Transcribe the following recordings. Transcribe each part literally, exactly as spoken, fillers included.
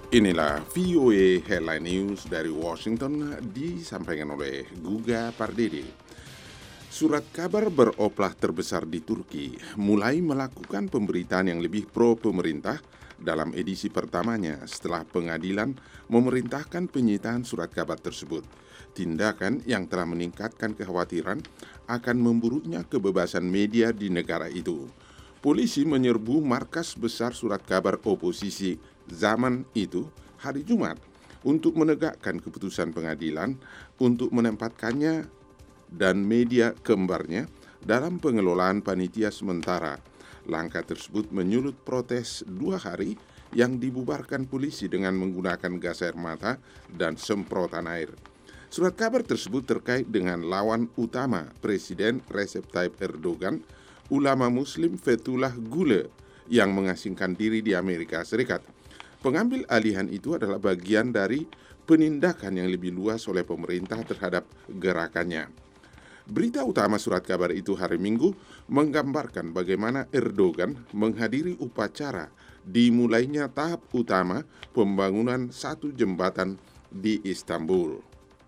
Inilah V O A Headline News dari Washington disampaikan oleh Guga Pardede. Surat kabar beroplah terbesar di Turki mulai melakukan pemberitaan yang lebih pro pemerintah dalam edisi pertamanya setelah pengadilan memerintahkan penyitaan surat kabar tersebut. Tindakan yang telah meningkatkan kekhawatiran akan memburuknya kebebasan media di negara itu. Polisi menyerbu markas besar surat kabar oposisi zaman itu hari Jumat untuk menegakkan keputusan pengadilan untuk menempatkannya dan media kembarnya dalam pengelolaan panitia sementara. Langkah tersebut menyulut protes dua hari yang dibubarkan polisi dengan menggunakan gas air mata dan semprotan air. Surat kabar tersebut terkait dengan lawan utama Presiden Recep Tayyip Erdogan, ulama Muslim Fethullah Gulen yang mengasingkan diri di Amerika Serikat. Pengambil alihan itu adalah bagian dari penindakan yang lebih luas oleh pemerintah terhadap gerakannya. Berita utama surat kabar itu hari Minggu menggambarkan bagaimana Erdogan menghadiri upacara dimulainya tahap utama pembangunan satu jembatan di Istanbul.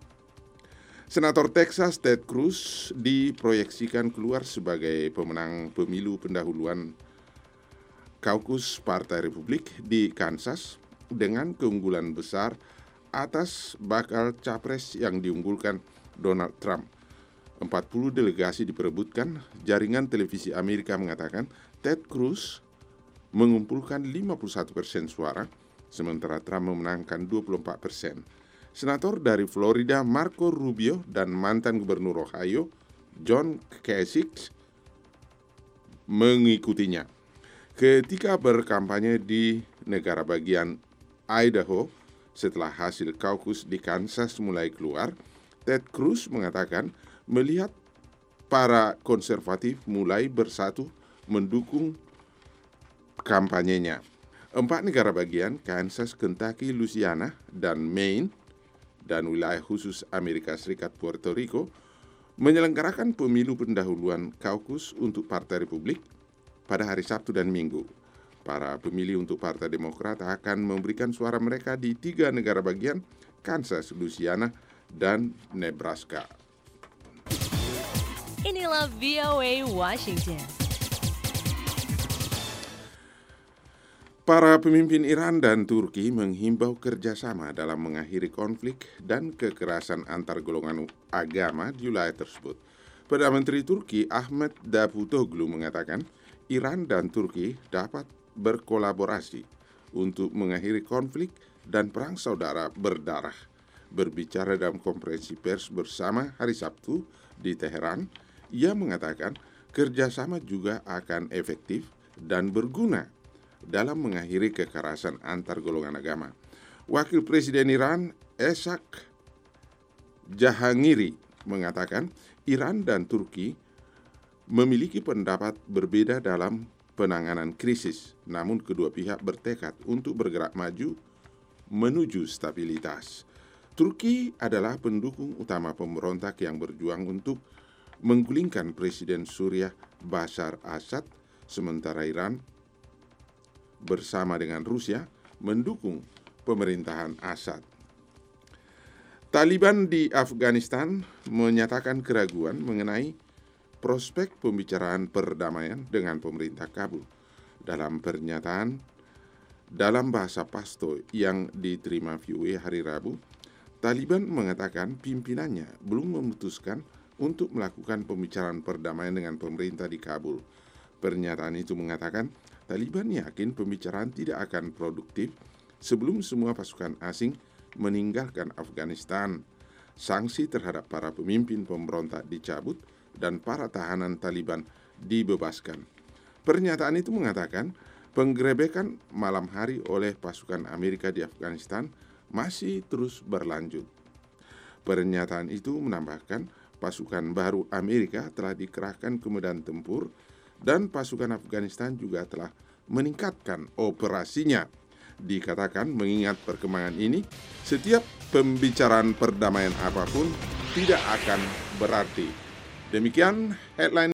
Senator Texas Ted Cruz diproyeksikan keluar sebagai pemenang pemilu pendahuluan Kaukus Partai Republik di Kansas dengan keunggulan besar atas bakal capres yang diunggulkan Donald Trump. empat puluh delegasi diperebutkan. Jaringan televisi Amerika mengatakan Ted Cruz mengumpulkan lima puluh satu persen suara, sementara Trump memenangkan dua puluh empat persen. Senator dari Florida Marco Rubio dan mantan gubernur Ohio John Kasich mengikutinya. Ketika berkampanye di negara bagian Idaho setelah hasil kaukus di Kansas mulai keluar, Ted Cruz mengatakan melihat para konservatif mulai bersatu mendukung kampanyenya. Empat negara bagian, Kansas, Kentucky, Louisiana, dan Maine, dan wilayah khusus Amerika Serikat Puerto Rico, menyelenggarakan pemilu pendahuluan kaukus untuk Partai Republik pada hari Sabtu dan Minggu. Para pemilih untuk Partai Demokrat akan memberikan suara mereka di tiga negara bagian, Kansas, Louisiana, dan Nebraska. Inilah V O A Washington. Para pemimpin Iran dan Turki menghimbau kerjasama dalam mengakhiri konflik dan kekerasan antar golongan agama di wilayah tersebut. Perdana Menteri Turki Ahmet Davutoglu mengatakan Iran dan Turki dapat berkolaborasi untuk mengakhiri konflik dan perang saudara berdarah. Berbicara dalam konferensi pers bersama hari Sabtu di Teheran, ia mengatakan kerjasama juga akan efektif dan berguna dalam mengakhiri kekerasan antar golongan agama. Wakil Presiden Iran Ishak Jahangiri mengatakan Iran dan Turki memiliki pendapat berbeda dalam penanganan krisis, namun kedua pihak bertekad untuk bergerak maju menuju stabilitas. Turki adalah pendukung utama pemberontak yang berjuang untuk menggulingkan Presiden Suriah Bashar Assad, sementara Iran bersama dengan Rusia mendukung pemerintahan Assad. Taliban di Afghanistan menyatakan keraguan mengenai prospek pembicaraan perdamaian dengan pemerintah Kabul. Dalam pernyataan dalam bahasa Pashto yang diterima V O A hari Rabu, Taliban mengatakan pimpinannya belum memutuskan untuk melakukan pembicaraan perdamaian dengan pemerintah di Kabul. Pernyataan itu mengatakan Taliban yakin pembicaraan tidak akan produktif sebelum semua pasukan asing meninggalkan Afghanistan, sanksi terhadap para pemimpin pemberontak dicabut, dan para tahanan Taliban dibebaskan. Pernyataan itu mengatakan penggerebekan malam hari oleh pasukan Amerika di Afghanistan masih terus berlanjut. Pernyataan itu menambahkan pasukan baru Amerika telah dikerahkan ke medan tempur dan pasukan Afghanistan juga telah meningkatkan operasinya. Dikatakan mengingat perkembangan ini, setiap pembicaraan perdamaian apapun tidak akan berarti. Demikian headline